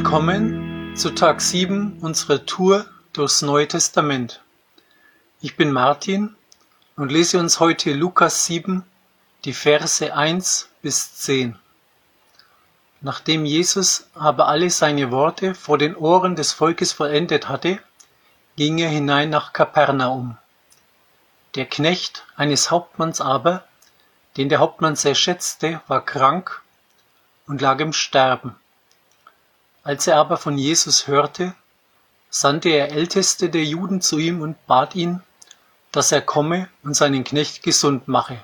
Willkommen zu Tag 7 unserer Tour durchs Neue Testament. Ich bin Martin und lese uns heute Lukas 7, die Verse 1 bis 10. Nachdem Jesus aber alle seine Worte vor den Ohren des Volkes vollendet hatte, ging er hinein nach Kapernaum. Der Knecht eines Hauptmanns aber, den der Hauptmann sehr schätzte, war krank und lag im Sterben. Als er aber von Jesus hörte, sandte er Älteste der Juden zu ihm und bat ihn, dass er komme und seinen Knecht gesund mache.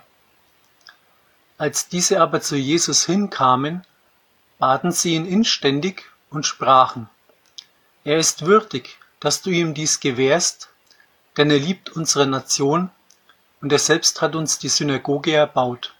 Als diese aber zu Jesus hinkamen, baten sie ihn inständig und sprachen: Er ist würdig, dass du ihm dies gewährst, denn er liebt unsere Nation und er selbst hat uns die Synagoge erbaut.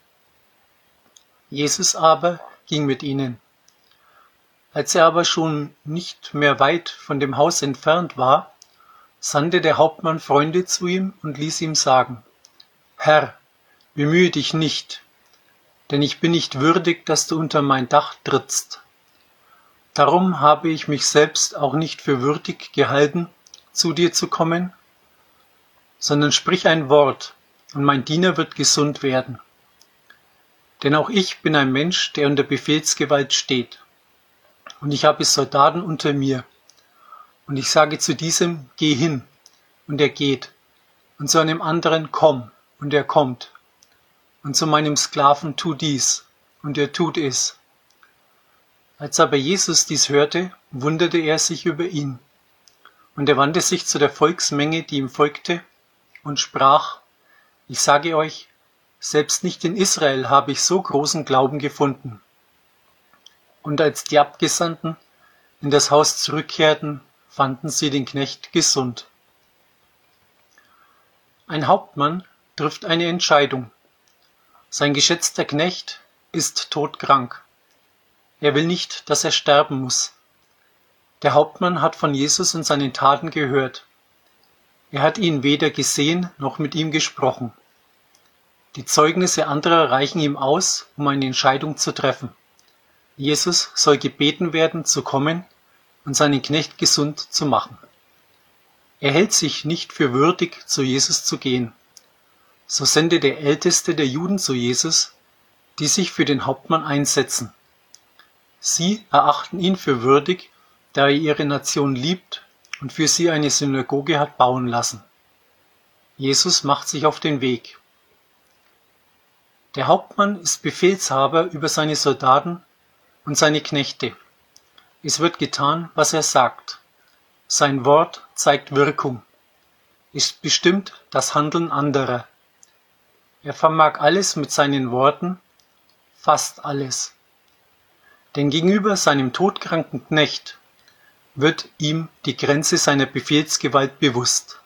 Jesus aber ging mit ihnen. Als er aber schon nicht mehr weit von dem Haus entfernt war, sandte der Hauptmann Freunde zu ihm und ließ ihm sagen: Herr, bemühe dich nicht, denn ich bin nicht würdig, dass du unter mein Dach trittst. Darum habe ich mich selbst auch nicht für würdig gehalten, zu dir zu kommen, sondern sprich ein Wort, und mein Diener wird gesund werden. Denn auch ich bin ein Mensch, der unter Befehlsgewalt steht. Und ich habe Soldaten unter mir. Und ich sage zu diesem: Geh hin, und er geht. Und zu einem anderen: Komm, und er kommt. Und zu meinem Sklaven: Tu dies, und er tut es. Als aber Jesus dies hörte, wunderte er sich über ihn. Und er wandte sich zu der Volksmenge, die ihm folgte, und sprach: Ich sage euch, selbst nicht in Israel habe ich so großen Glauben gefunden. Und als die Abgesandten in das Haus zurückkehrten, fanden sie den Knecht gesund. Ein Hauptmann trifft eine Entscheidung. Sein geschätzter Knecht ist todkrank. Er will nicht, dass er sterben muss. Der Hauptmann hat von Jesus und seinen Taten gehört. Er hat ihn weder gesehen noch mit ihm gesprochen. Die Zeugnisse anderer reichen ihm aus, um eine Entscheidung zu treffen. Jesus soll gebeten werden, zu kommen und seinen Knecht gesund zu machen. Er hält sich nicht für würdig, zu Jesus zu gehen. So sendet der Älteste der Juden zu Jesus, die sich für den Hauptmann einsetzen. Sie erachten ihn für würdig, da er ihre Nation liebt und für sie eine Synagoge hat bauen lassen. Jesus macht sich auf den Weg. Der Hauptmann ist Befehlshaber über seine Soldaten und seine Knechte. Es wird getan, was er sagt. Sein Wort zeigt Wirkung. Es bestimmt das Handeln anderer. Er vermag alles mit seinen Worten, fast alles. Denn gegenüber seinem todkranken Knecht wird ihm die Grenze seiner Befehlsgewalt bewusst.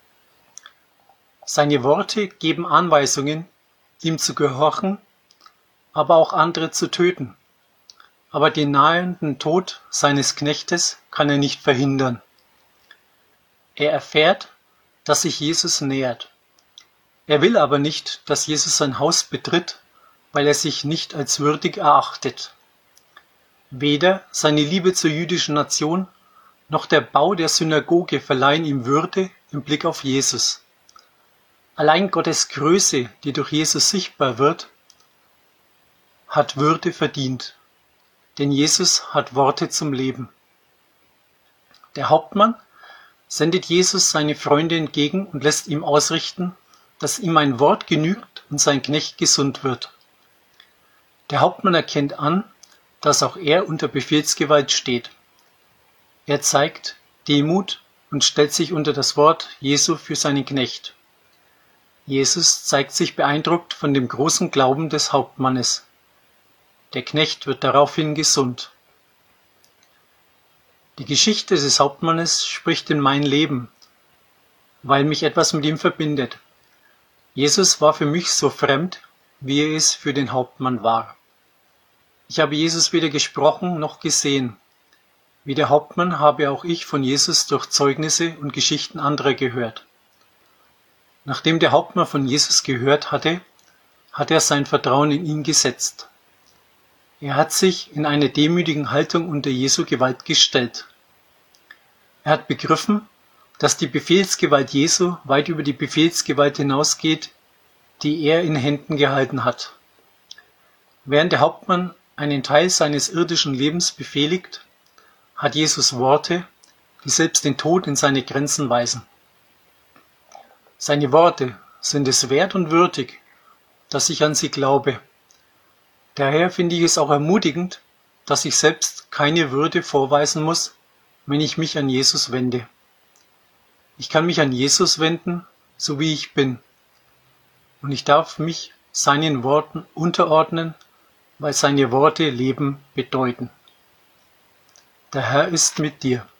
Seine Worte geben Anweisungen, ihm zu gehorchen, aber auch andere zu töten. Aber den nahenden Tod seines Knechtes kann er nicht verhindern. Er erfährt, dass sich Jesus nähert. Er will aber nicht, dass Jesus sein Haus betritt, weil er sich nicht als würdig erachtet. Weder seine Liebe zur jüdischen Nation noch der Bau der Synagoge verleihen ihm Würde im Blick auf Jesus. Allein Gottes Größe, die durch Jesus sichtbar wird, hat Würde verdient. Denn Jesus hat Worte zum Leben. Der Hauptmann sendet Jesus seine Freunde entgegen und lässt ihm ausrichten, dass ihm ein Wort genügt und sein Knecht gesund wird. Der Hauptmann erkennt an, dass auch er unter Befehlsgewalt steht. Er zeigt Demut und stellt sich unter das Wort Jesu für seinen Knecht. Jesus zeigt sich beeindruckt von dem großen Glauben des Hauptmannes. Der Knecht wird daraufhin gesund. Die Geschichte des Hauptmannes spricht in mein Leben, weil mich etwas mit ihm verbindet. Jesus war für mich so fremd, wie er es für den Hauptmann war. Ich habe Jesus weder gesprochen noch gesehen. Wie der Hauptmann habe auch ich von Jesus durch Zeugnisse und Geschichten anderer gehört. Nachdem der Hauptmann von Jesus gehört hatte, hat er sein Vertrauen in ihn gesetzt. Er hat sich in einer demütigen Haltung unter Jesu Gewalt gestellt. Er hat begriffen, dass die Befehlsgewalt Jesu weit über die Befehlsgewalt hinausgeht, die er in Händen gehalten hat. Während der Hauptmann einen Teil seines irdischen Lebens befehligt, hat Jesus Worte, die selbst den Tod in seine Grenzen weisen. Seine Worte sind es wert und würdig, dass ich an sie glaube. Daher finde ich es auch ermutigend, dass ich selbst keine Würde vorweisen muss, wenn ich mich an Jesus wende. Ich kann mich an Jesus wenden, so wie ich bin. Und ich darf mich seinen Worten unterordnen, weil seine Worte Leben bedeuten. Der Herr ist mit dir.